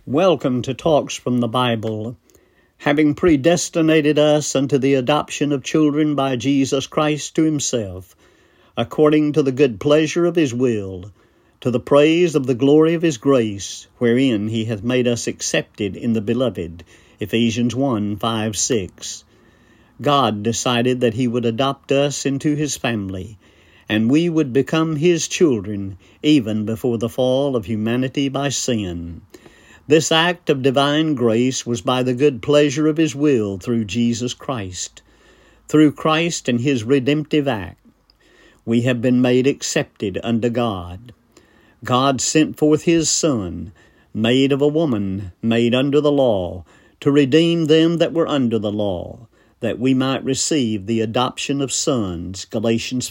Welcome to Talks from the Bible. Having predestinated us unto the adoption of children by Jesus Christ to himself, according to the good pleasure of his will, to the praise of the glory of his grace, wherein he hath made us accepted in the beloved. Ephesians 1:5-6. God decided that he would adopt us into his family, and we would become his children even before the fall of humanity by sin. This act of divine grace was by the good pleasure of his will through Jesus Christ. Through Christ and his redemptive act, we have been made accepted unto God. God sent forth his Son, made of a woman, made under the law, to redeem them that were under the law, that we might receive the adoption of sons. Galatians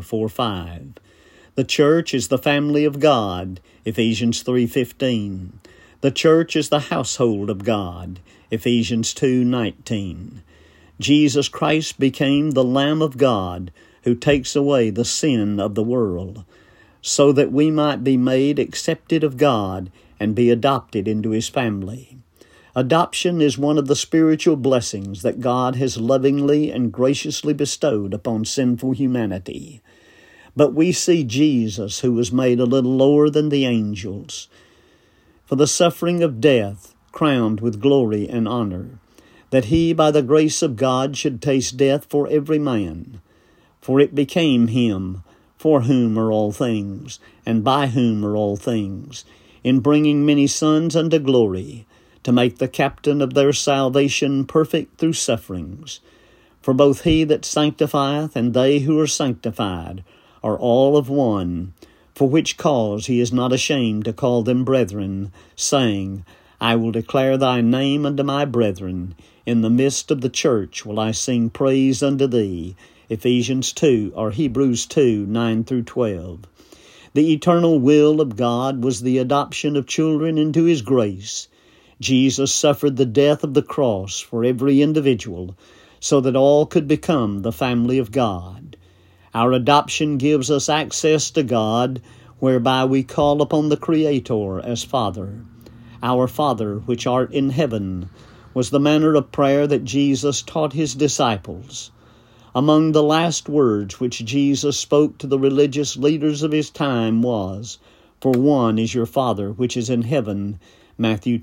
4:5. The church is the family of God. Ephesians 3:15. The church is the household of God. Ephesians 2:19. Jesus Christ became the Lamb of God who takes away the sin of the world, so that we might be made accepted of God and be adopted into his family. Adoption is one of the spiritual blessings that God has lovingly and graciously bestowed upon sinful humanity. But we see Jesus, who was made a little lower than the angels, for the suffering of death, crowned with glory and honor, that he by the grace of God should taste death for every man. For it became him, for whom are all things, and by whom are all things, in bringing many sons unto glory, to make the captain of their salvation perfect through sufferings. For both he that sanctifieth and they who are sanctified are all of one, for which cause he is not ashamed to call them brethren, saying, I will declare thy name unto my brethren. In the midst of the church will I sing praise unto thee. Ephesians 2 or Hebrews 2:9-12. The eternal will of God was the adoption of children into his grace. Jesus suffered the death of the cross for every individual, so that all could become the family of God. Our adoption gives us access to God, whereby we call upon the Creator as Father. Our Father, which art in heaven, was the manner of prayer that Jesus taught his disciples. Among the last words which Jesus spoke to the religious leaders of his time was, For one is your Father which is in heaven, Matthew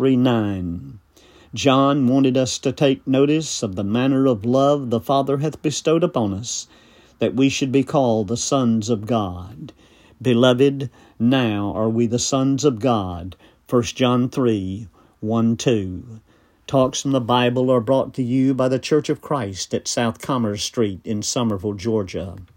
23:9. John wanted us to take notice of the manner of love the Father hath bestowed upon us, that we should be called the sons of God. Beloved, now are we the sons of God. 1 John 3:1-2. Talks from the Bible are brought to you by the Church of Christ at South Commerce Street in Summerville, Georgia.